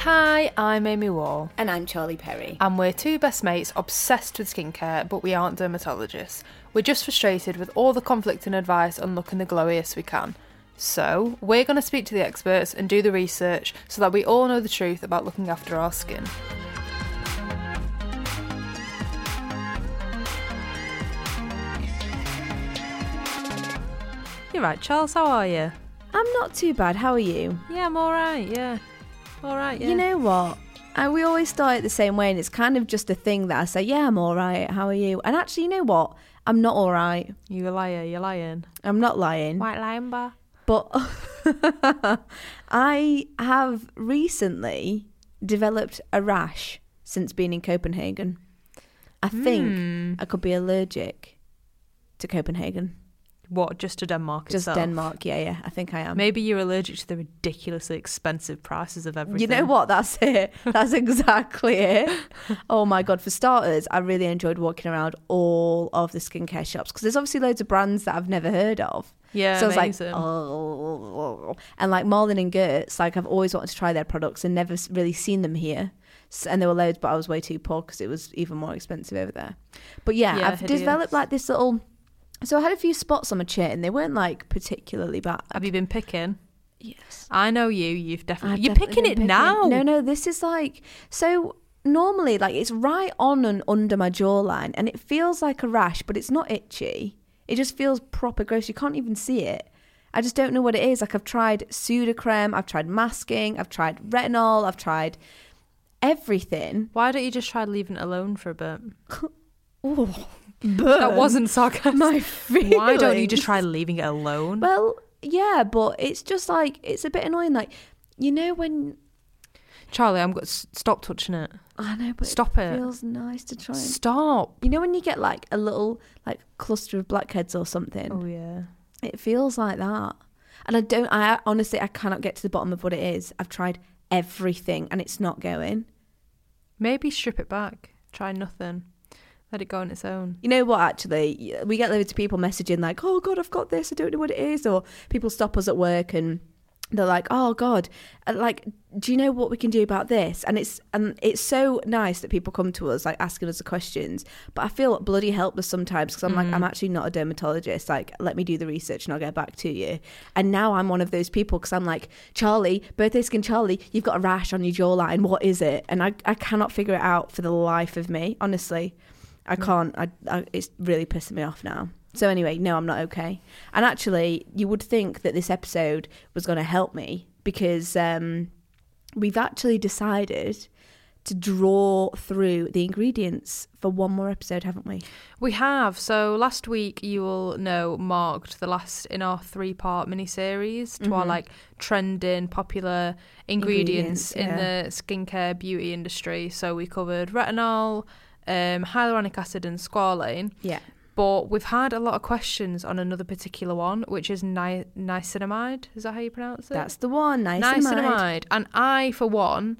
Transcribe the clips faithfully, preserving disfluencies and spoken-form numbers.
Hi, I'm Amy Wall. And I'm Charlie Perry. And we're two best mates obsessed with skincare, but we aren't dermatologists. We're just frustrated with all the conflicting advice on looking the glowiest we can. So, we're going to speak to the experts and do the research so that we all know the truth about looking after our skin. You're right, Charles, how are you? I'm not too bad, how are you? Yeah, I'm alright, yeah. Alright, yeah. You know what? I, we always start it the same way, and it's kind of just a thing that I say, yeah, I'm alright, how are you? And actually, you know what? I'm not alright. You a liar, you're lying. I'm not lying. White lying bar. But I have recently developed a rash since being in Copenhagen. I think Mm. I could be allergic to Copenhagen. What, just to Denmark Just itself? Denmark, yeah, yeah, I think I am. Maybe you're allergic to the ridiculously expensive prices of everything. You know what? That's it. That's exactly it. Oh my God. For starters, I really enjoyed walking around all of the skincare shops because there's obviously loads of brands that I've never heard of. Yeah, so I was amazing. like, oh. And like Marlin and Gertz, like I've always wanted to try their products and never really seen them here. S- And there were loads, but I was way too poor because it was even more expensive over there. But yeah, Yeah, I've hideous. developed like this little... So I had a few spots on my chin. They weren't like particularly bad. Have you been picking? Yes. I know you. You've definitely... I've You're definitely picking been it picking- now. No, no, this is like... So normally, like, it's right on and under my jawline, and it feels like a rash, but it's not itchy. It just feels proper gross. You can't even see it. I just don't know what it is. Like, I've tried Sudocreme, I've tried masking, I've tried retinol, I've tried everything. Why don't you just try leaving it alone for a bit? Oh, That wasn't sarcastic. my feelings. Why don't you just try leaving it alone? Well, yeah, but it's just like, it's a bit annoying. Like, you know when... Charlie, I'm going to stop touching it. I know, but Stop it it. feels nice to try and... Stop. You know when you get like a little like cluster of blackheads or something? Oh, yeah. It feels like that. And I don't, I honestly, I cannot get to the bottom of what it is. I've tried everything and it's not going. Maybe strip it back. Try nothing. Let it go on its own. You know what, actually? We get loads of people messaging like, oh God, I've got this. I don't know what it is. Or people stop us at work and they're like, oh God, and like, do you know what we can do about this? And it's and it's so nice that people come to us like asking us the questions. But I feel bloody helpless sometimes because I'm Mm. like, I'm actually not a dermatologist. Like, let me do the research and I'll get back to you. And now I'm one of those people because I'm like, Charlie, birthday skin Charlie, you've got a rash on your jawline. What is it? And I, I cannot figure it out for the life of me. Honestly, I can't. I, I, it's really pissing me off now. So anyway, no, I'm not okay. And actually, you would think that this episode was going to help me because um, we've actually decided to draw through the ingredients for one more episode, haven't we? We have. So last week, you will know, marked the last in our three-part mini-series to our Mhm. like trending popular ingredients, Ingredients, in yeah. the skincare beauty industry. So we covered retinol, um, hyaluronic acid and squalane. Yeah. But we've had a lot of questions on another particular one, which is ni- niacinamide. Is that how you pronounce it? That's the one. Niacinamide. Niacinamide. And I, for one,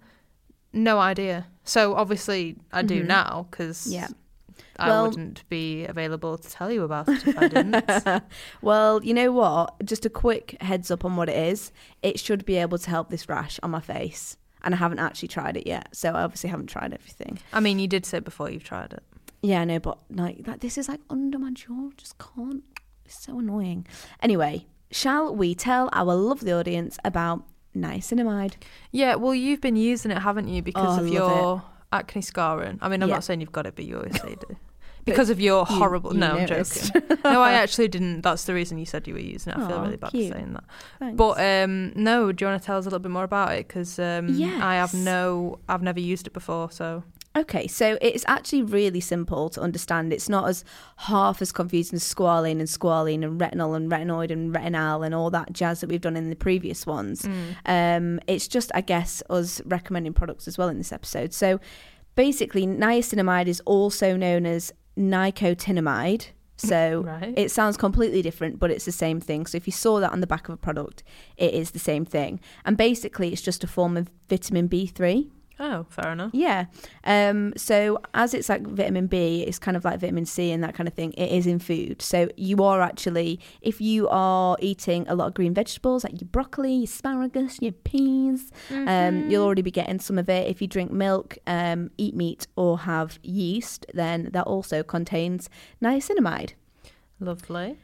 no idea. So obviously I do Mhm. now because Yeah. I Well- wouldn't be available to tell you about it if I didn't. Well, you know what? Just a quick heads up on what it is. It should be able to help this rash on my face. And I haven't actually tried it yet. So I obviously haven't tried everything. I mean, you did say before you've tried it. Yeah, I know, but like that, this is like under my jaw. Just can't. It's so annoying. Anyway, shall we tell our lovely audience about niacinamide? Yeah, well, you've been using it, haven't you, because Oh, of I your love acne scarring? I mean, I'm Yeah. not saying you've got it, but you obviously do. Because of your you- horrible... you no, I'm noticed. joking. No, I actually didn't. That's the reason you said you were using it. I feel Aw, really bad cute. for saying that. Thanks. But um, no, do you want to tell us a little bit more about it? Because um, I have Yes. no... I've never used it before, so... Okay, so it's actually really simple to understand. It's not as half as confusing as squalene and squalene and retinol and retinoid and retinal and all that jazz that we've done in the previous ones. Um, it's just, I guess, us recommending products as well in this episode. So basically, niacinamide is also known as nicotinamide. So Right. it sounds completely different, but it's the same thing. So if you saw that on the back of a product, it is the same thing. And basically, it's just a form of vitamin B three. Oh, fair enough. Yeah. Um, so as it's like vitamin B, it's kind of like vitamin C and that kind of thing. It is in food. So you are actually, if you are eating a lot of green vegetables, like your broccoli, your asparagus, your peas, mm-hmm. um, you'll already be getting some of it. If you drink milk, um, eat meat or have yeast, then that also contains niacinamide. Lovely.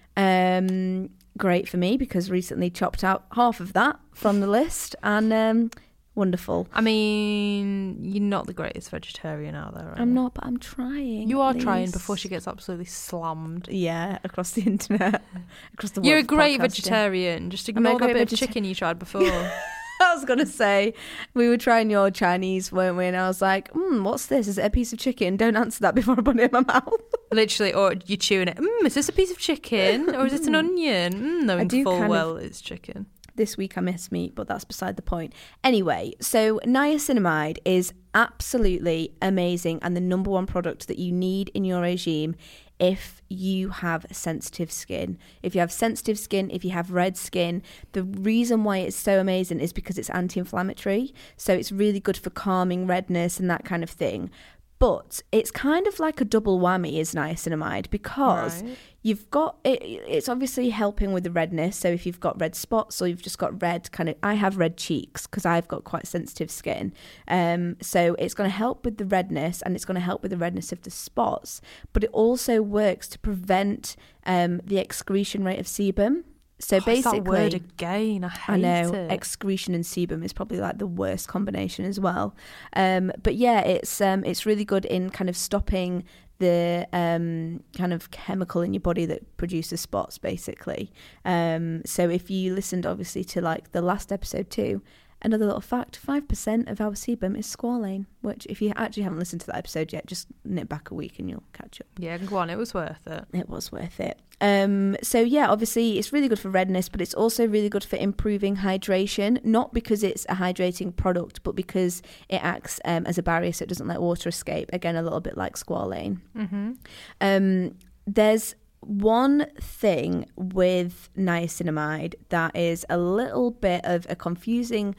Um, great for me because recently chopped out half of that from the list and... Um, wonderful. I mean, you're not the greatest vegetarian out there, right? I'm not, but I'm trying. You are trying before she gets absolutely slammed. Yeah, across the internet, across the world. You're a great podcasting. vegetarian. Just ignore the bit vegeta- of chicken you tried before. I was going to say, we were trying your Chinese, weren't we? And I was like, hmm, what's this? Is it a piece of chicken? Don't answer that before I put it in my mouth. Literally, or you're chewing it. Mm, is this a piece of chicken? Or is it an onion? Mm, knowing full well of- it's chicken. This week I miss meat, but that's beside the point. Anyway, so niacinamide is absolutely amazing and the number one product that you need in your regime if you have sensitive skin. If you have sensitive skin, if you have red skin, the reason why it's so amazing is because it's anti-inflammatory. So it's really good for calming redness and that kind of thing. But it's kind of like a double whammy is niacinamide because right. you've got, it, it's obviously helping with the redness. So if you've got red spots or you've just got red kind of, I have red cheeks because I've got quite sensitive skin. Um, so it's going to help with the redness and it's going to help with the redness of the spots. But it also works to prevent um, the excretion rate of sebum. So oh, basically, that word again. I hate I know it. Excretion and sebum is probably like the worst combination as well. Um, but yeah, it's um, it's really good in kind of stopping the um, kind of chemical in your body that produces spots, basically. Um, so if you listened, obviously, to like the last episode too. Another little fact, five percent of our sebum is squalane, which if you actually haven't listened to that episode yet, just nip back a week and you'll catch up. Yeah, go on, it was worth it. It was worth it. Um, so yeah, obviously it's really good for redness, but it's also really good for improving hydration, not because it's a hydrating product, but because it acts um, as a barrier so it doesn't let water escape. Again, a little bit like squalane. Mm-hmm. Um, there's one thing with niacinamide that is a little bit of a confusing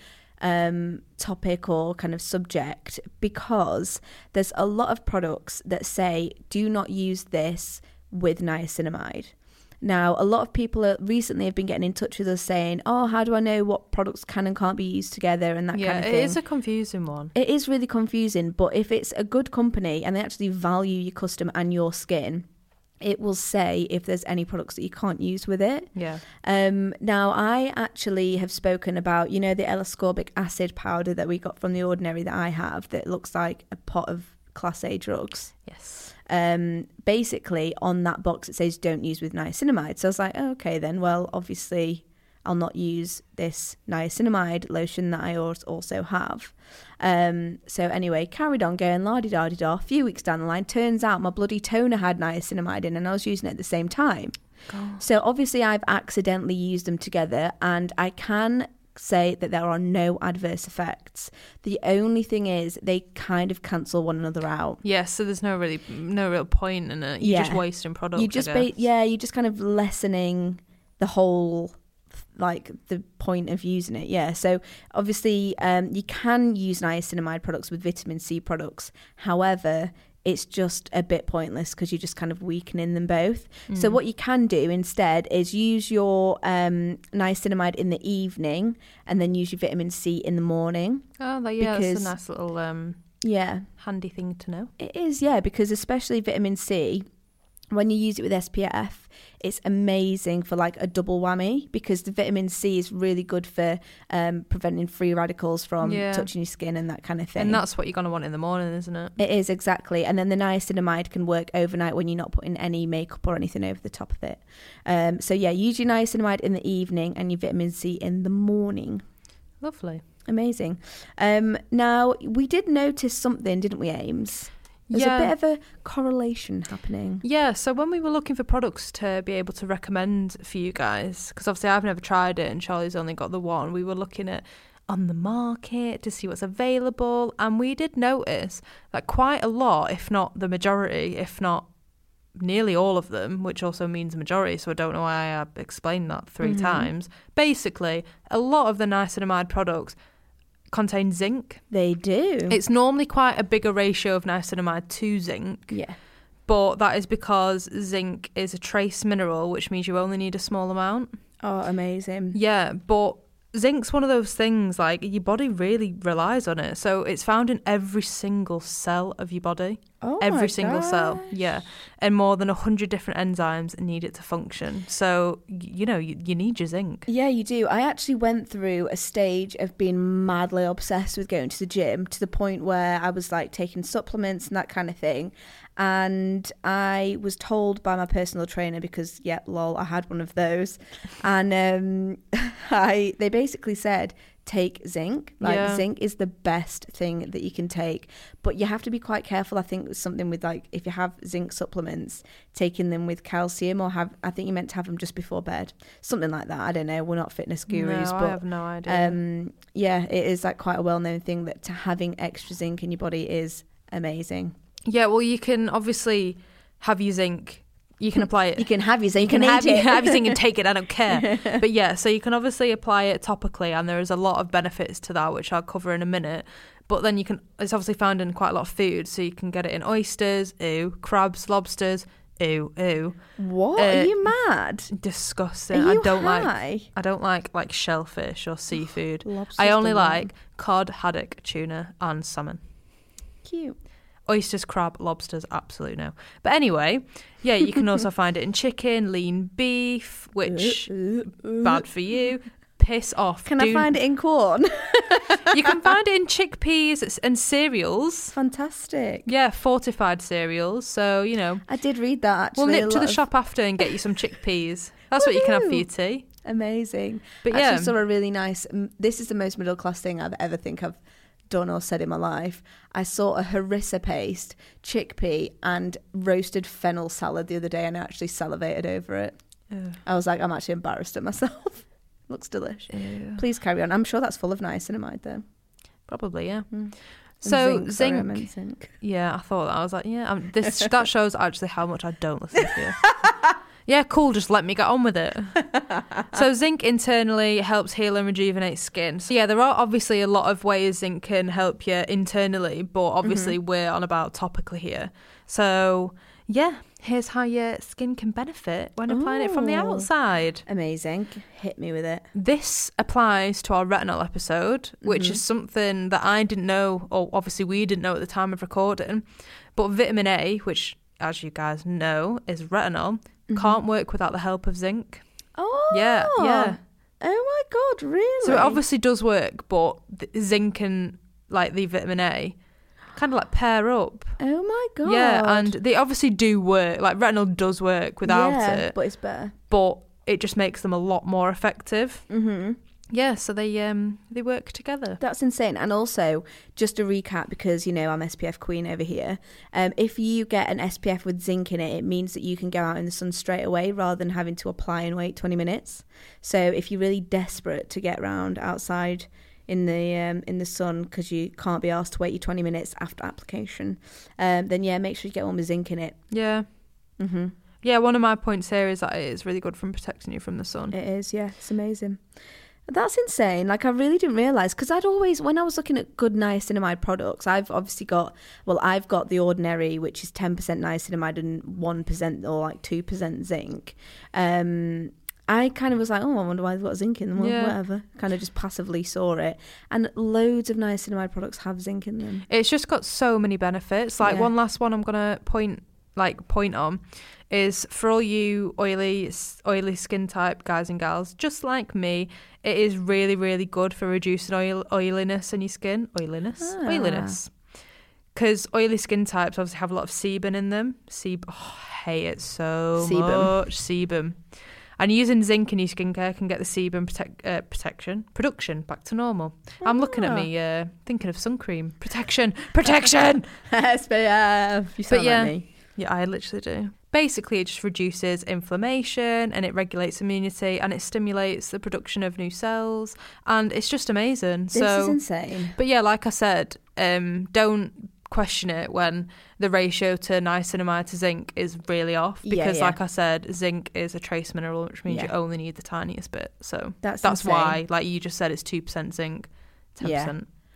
um, topic or kind of subject because there's a lot of products that say do not use this with niacinamide. Now, a lot of people are, recently have been getting in touch with us saying, oh, how do I know what products can and can't be used together and that yeah, kind of thing. Yeah, it is a confusing one. It is really confusing, but if it's a good company and they actually value your customer and your skin, it will say if there's any products that you can't use with it. Yeah. Um, now, I actually have spoken about, you know, the L-ascorbic acid powder that we got from The Ordinary that I have that looks like a pot of Class A drugs. Yes. Um, basically, on that box, it says don't use with niacinamide. So I was like, oh, okay, then, well, obviously, I'll not use this niacinamide lotion that I also have. Um, so anyway, carried on going la-di-da-di-da. A few weeks down the line, turns out my bloody toner had niacinamide in and I was using it at the same time. God. So obviously I've accidentally used them together and I can say that there are no adverse effects. The only thing is they kind of cancel one another out. Yes, yeah, so there's no really no real point in it. You're yeah. just wasting product. You just ba- yeah, you're just kind of lessening the whole like the point of using it. Yeah, so obviously um you can use niacinamide products with vitamin C products. However, it's just a bit pointless because you're just kind of weakening them both. Mm. So what you can do instead is use your um, niacinamide in the evening and then use your vitamin C in the morning. Oh, yeah, because, that's a nice little um, yeah handy thing to know. It is, yeah, because especially vitamin C, when you use it with S P F, it's amazing for like a double whammy because the vitamin C is really good for um, preventing free radicals from yeah. touching your skin and that kind of thing. And that's what you're going to want in the morning, isn't it? It is, exactly. And then the niacinamide can work overnight when you're not putting any makeup or anything over the top of it. Um, so yeah, use your niacinamide in the evening and your vitamin C in the morning. Lovely. Amazing. Um, now, we did notice something, didn't we, Ames? There's yeah. a bit of a correlation happening. Yeah, so when we were looking for products to be able to recommend for you guys, because obviously I've never tried it and Charlie's only got the one, we were looking at on the market to see what's available, and we did notice that quite a lot, if not the majority, if not nearly all of them, which also means majority, so I don't know why I explained that three mm-hmm. times, basically a lot of the niacinamide products contain zinc. They do. It's normally quite a bigger ratio of niacinamide to zinc. Yeah. But that is because zinc is a trace mineral, which means you only need a small amount. Oh, amazing. Yeah, but zinc's one of those things, like, your body really relies on it. So it's found in every single cell of your body. Oh, every my single gosh. cell. Yeah. And more than one hundred different enzymes need it to function. So, y- you know, you, you need your zinc. Yeah, you do. I actually went through a stage of being madly obsessed with going to the gym to the point where I was like taking supplements and that kind of thing. And I was told by my personal trainer, because, yeah, lol, I had one of those. And um, I they basically said, take zinc. Like, Yeah. zinc is the best thing that you can take. But you have to be quite careful. I think it was something with, like, if you have zinc supplements, taking them with calcium, or have, I think you meant to have them just before bed. Something like that. I don't know. We're not fitness gurus. No, but I have no idea. Um, yeah, it is like quite a well-known thing that to having extra zinc in your body is amazing. Yeah, well, you can obviously have your zinc. You can apply it. You can have your zinc You can and have, eat it. have your zinc and take it. I don't care. But yeah, so you can obviously apply it topically, and there is a lot of benefits to that, which I'll cover in a minute. But then you can. It's obviously found in quite a lot of food, so you can get it in oysters, ew, crabs, lobsters, ew, ew. What? Uh, Are you mad? Disgusting. Are you I don't like. high? I don't like like shellfish or seafood. Lobster's I only the one. like cod, haddock, tuna, and salmon. Cute. Oysters, crab, lobsters, absolutely no. But anyway, yeah, you can also find it in chicken, lean beef, which bad for you. Piss off. Can Do- I find it in corn? You can find it in chickpeas and cereals. Fantastic. Yeah, fortified cereals. So, you know, I did read that actually. we'll a nip to lot the of- shop after and get you some chickpeas. That's what you can have for your tea. Amazing. But I yeah, actually saw a really nice, m- this is the most middle class thing I've ever think I've done or said in my life. I saw a harissa paste, chickpea and roasted fennel salad the other day, and I actually salivated over it. Ugh. I was like, I'm actually embarrassed at myself. Looks delicious. Ew. Please carry on. I'm sure that's full of niacinamide though. Probably, yeah. Mm. So And zinc, sorry, I zinc, meant zinc. yeah, I thought that. I was like, yeah, um, this that shows actually how much I don't listen to you. Yeah, cool, just let me get on with it. So zinc internally helps heal and rejuvenate skin. So yeah, there are obviously a lot of ways zinc can help you internally, but obviously Mm-hmm. we're on about topically here. So yeah, here's how your skin can benefit when applying it from the Ooh. outside. Amazing. Hit me with it. This applies to our retinol episode, which Mhm. is something that I didn't know, or obviously we didn't know at the time of recording. But vitamin A, which, as you guys know, is retinol, can't work without the help of zinc. Oh. Yeah, yeah. Oh my God, really? So it obviously does work, but the zinc and like the vitamin A kind of like pair up. Oh my God. Yeah, and they obviously do work. Like retinol does work without yeah, it, but it's better. but it just makes them a lot more effective. Mm-hmm. Yeah, so they um they work together. That's insane. And also, just to recap, because, you know, I'm S P F queen over here, um, if you get an S P F with zinc in it, it means that you can go out in the sun straight away rather than having to apply and wait twenty minutes. So if you're really desperate to get around outside in the um, in the sun because you can't be asked to wait your twenty minutes after application, um, then yeah, make sure you get one with zinc in it. Yeah. Mm-hmm. Yeah, one of my points here is that it is really good from protecting you from the sun. It is, yeah, it's amazing. That's insane. Like, I really didn't realise, because I'd always, when I was looking at good niacinamide products, I've obviously got, well, I've got the Ordinary, which is ten percent niacinamide and one percent or like two percent zinc. Um, I kind of was like, oh, I wonder why they've got zinc in them, well, Yeah. whatever. Kind of just passively saw it. And loads of niacinamide products have zinc in them. It's just got so many benefits. Like Yeah. one last one I'm gonna point like point on is for all you oily oily skin type guys and gals, just like me, it is really really good for reducing oil oiliness in your skin. Oiliness, Ah. oiliness. Because oily skin types obviously have a lot of sebum in them. Seb, oh, I hate it so Sebum. much. Sebum. And using zinc in your skincare can get the sebum protect, uh, protection, production back to normal. I'm looking at Ah. me, uh, thinking of sun cream. Protection, protection! S P F. You sound yeah. like me. Yeah, I literally do. Basically, it just reduces inflammation and it regulates immunity and it stimulates the production of new cells. And it's just amazing. This so, is insane. But yeah, like I said, um, don't question it when the ratio to niacinamide to zinc is really off, Yeah, because yeah. like I said, zinc is a trace mineral, which means you Yeah. only need the tiniest bit. So That's that's insane. why, like you just said, it's two percent zinc, ten percent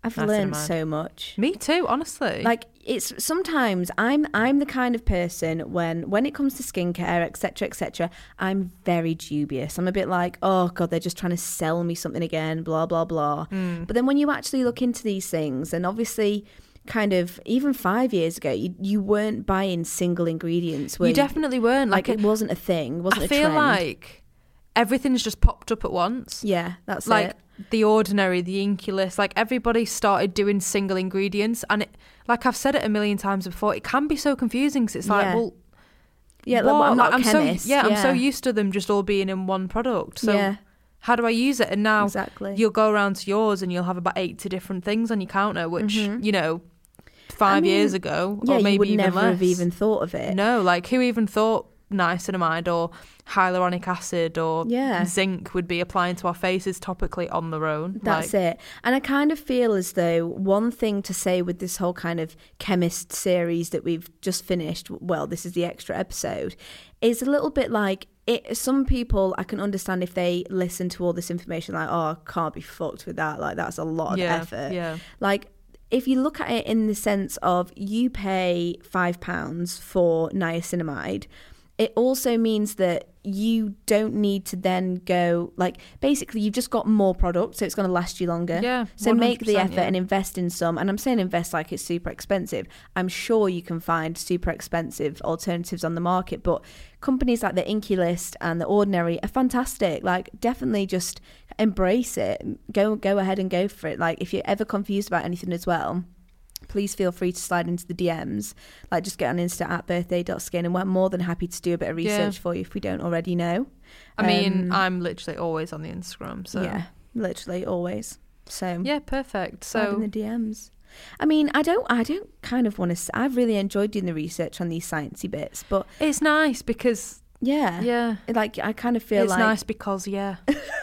I've learned so much. Me too, honestly. Like, it's sometimes I'm I'm the kind of person when when it comes to skincare, etc, etc, I'm very dubious. I'm a bit like, oh god, they're just trying to sell me something again, blah blah blah. Mm. But then when you actually look into these things, and obviously kind of even five years ago you, you weren't buying single ingredients, were you definitely weren't. like, like it wasn't a thing, it wasn't I a feel trend. like everything's just popped up at once. Yeah, that's like it. The Ordinary, the Inculus, like everybody started doing single ingredients, and it, like I've said it a million times before, it can be so confusing because it's like, Yeah. well, yeah, what? like, I'm not Like, a I'm chemist. So, yeah, yeah, I'm so used to them just all being in one product. So yeah, how do I use it? And now exactly. you'll go around to yours and you'll have about eighty different things on your counter, which Mhm. you know, five I mean, years ago, yeah, or maybe you would even never less. have even thought of it. No, like who even thought niacinamide or hyaluronic acid or Yeah. zinc would be applying to our faces topically on their own? That's like, it. And I kind of feel as though one thing to say with this whole kind of chemist series that we've just finished, well, this is the extra episode, is a little bit like, it, some people, I can understand if they listen to all this information like, oh, I can't be fucked with that. Like, that's a lot of yeah, effort. Yeah. Like, if you look at it in the sense of you pay five pounds for niacinamide, it also means that you don't need to then go, like, basically you've just got more product, so it's going to last you longer. Yeah, so make the effort yeah. and invest in some, and I'm saying invest like it's super expensive. I'm sure you can find super expensive alternatives on the market, but companies like the Inculist and the Ordinary are fantastic. Like, definitely just embrace it. Go go ahead and go for it. Like, if you're ever confused about anything as well, please feel free to slide into the D Ms. Like, just get on Insta at birthday dot skin, and we're more than happy to do a bit of research Yeah. for you if we don't already know. I mean, Um, I'm literally always on the Instagram, so yeah, literally always. So yeah, perfect. slide in So the D Ms. I mean, I don't, I don't kind of want to. I've really enjoyed doing the research on these sciencey bits, but it's nice because yeah, yeah, like I kind of feel it's like nice because yeah,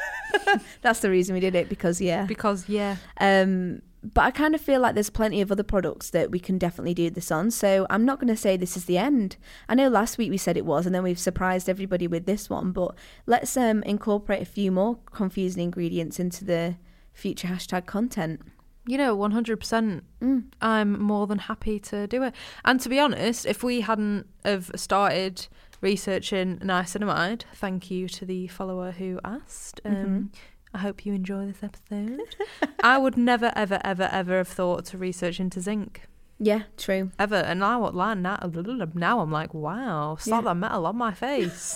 that's the reason we did it, because yeah, because yeah. Um, but I kind of feel like there's plenty of other products that we can definitely do this on. So I'm not going to say this is the end. I know last week we said it was, and then we've surprised everybody with this one. But let's um, incorporate a few more confusing ingredients into the future hashtag content. You know, one hundred percent. Mm. I'm more than happy to do it. And to be honest, if we hadn't have started researching niacinamide, thank you to the follower who asked. Um, Mhm. I hope you enjoy this episode. I would never, ever, ever, ever have thought to research into zinc. Yeah, true. Ever. And now, what? Now, now I'm like, wow, slap Yeah. that metal on my face.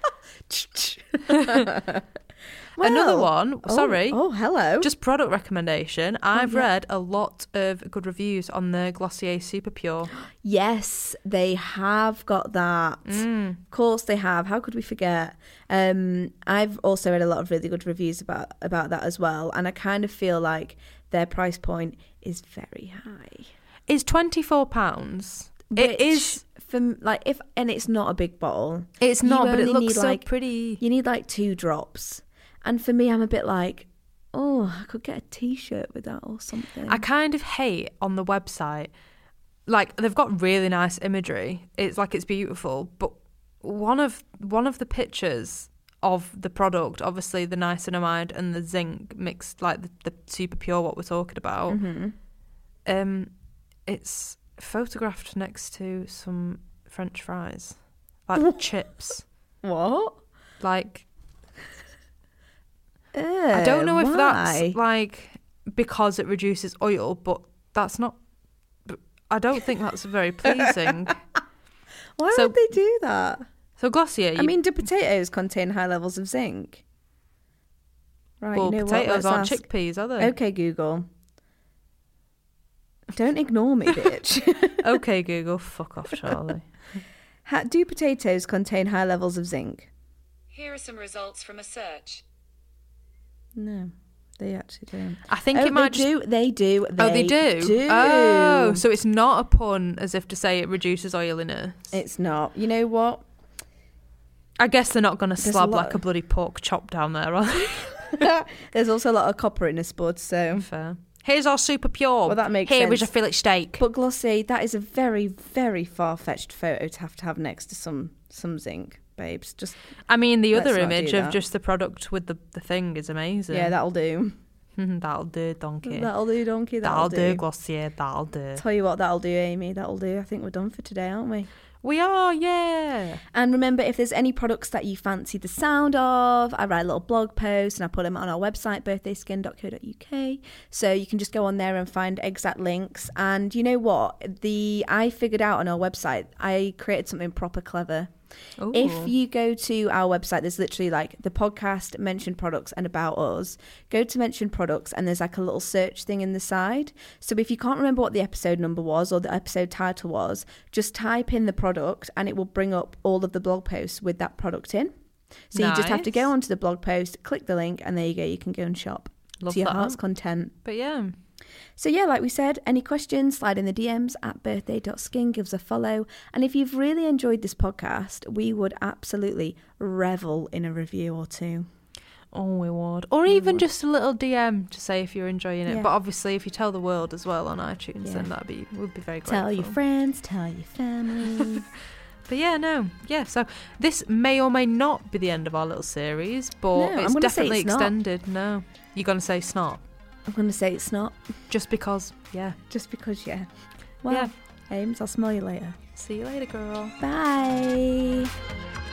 Well, Another one, oh, sorry. Oh, hello. Just product recommendation. I've yeah. read a lot of good reviews on the Glossier Super Pure. Yes, they have got that. Mm. Of course they have. How could we forget? Um, I've also read a lot of really good reviews about, about that as well. And I kind of feel like their price point is very high. It's twenty-four pounds. Which, It is. for, like, if, and it's not a big bottle. It's you not, but it only looks need, so like- pretty. You need like two drops. And for me, I'm a bit like, oh, I could get a t-shirt with that or something. I kind of hate on the website, like they've got really nice imagery. It's like it's beautiful, but one of one of the pictures of the product, obviously the niacinamide and the zinc mixed, like the, the Super Pure, what we're talking about. Mm-hmm. Um, it's photographed next to some French fries, like chips. What? Like Uh, I don't know if why? that's like because it reduces oil, but that's not. I don't think that's very pleasing. Why So- would they do that? So Glossier, you, I mean, do potatoes contain high levels of zinc? Right, well, you know what? potatoes Let's aren't ask- chickpeas, are they? Okay, Google. Don't ignore me, bitch. Okay, Google, fuck off, Charlie. Ha- do potatoes contain high levels of zinc? Here are some results from a search. No, they actually don't. I think oh, it might they just. do. They do. They Oh, they do? do. Oh, so it's not a pun as if to say it reduces oiliness. It's not. You know what? I guess they're not going to There's slab a lot- like a bloody pork chop down there, are they? There's also a lot of copper in this bud, so. Fair. Here's our Super Pure. Well, that makes Here sense. is a fillet steak. But Glossier, that is a very, very far-fetched photo to have to have next to some some zinc, babes. Just I mean, the Let's other not do image of that. just the product with the, the thing is amazing. yeah, that'll do. That'll do, donkey. That'll do, donkey. That'll, That'll, do, Glossier. That'll do. Tell you what, that'll do, Amy. That'll do. I think we're done for today, aren't we? We are, yeah. And remember, if there's any products that you fancy the sound of, I write a little blog post and I put them on our website, birthday skin dot co dot uk. So you can just go on there and find exact links. And you know what? The I figured out on our website, I created something proper clever. Ooh. If you go to our website, there's literally like the podcast, mentioned products, and about us. Go to mentioned products, and there's like a little search thing in the side. So if you can't remember what the episode number was or the episode title was, just type in the product, and it will bring up all of the blog posts with that product in. So nice. You just have to go onto the blog post, click the link, and there you go. You can go and shop Love to your that. heart's content. But yeah. So yeah, like we said, any questions, slide in the D Ms at birthday dot skin, give us a follow. And if you've really enjoyed this podcast, we would absolutely revel in a review or two. Oh, we would. Or we even would. just a little D M to say if you're enjoying it. Yeah. But obviously, if you tell the world as well on iTunes, Yeah. then that'd be, we'd be very grateful. Tell your friends, tell your family. But yeah, no. Yeah, so this may or may not be the end of our little series, but No, I'm it's gonna say definitely it's not. extended. No. You're going to say snot? I'm going to say it's not. Just because, yeah. Just because, yeah. Well, Yeah. Ames, I'll smell you later. See you later, girl. Bye.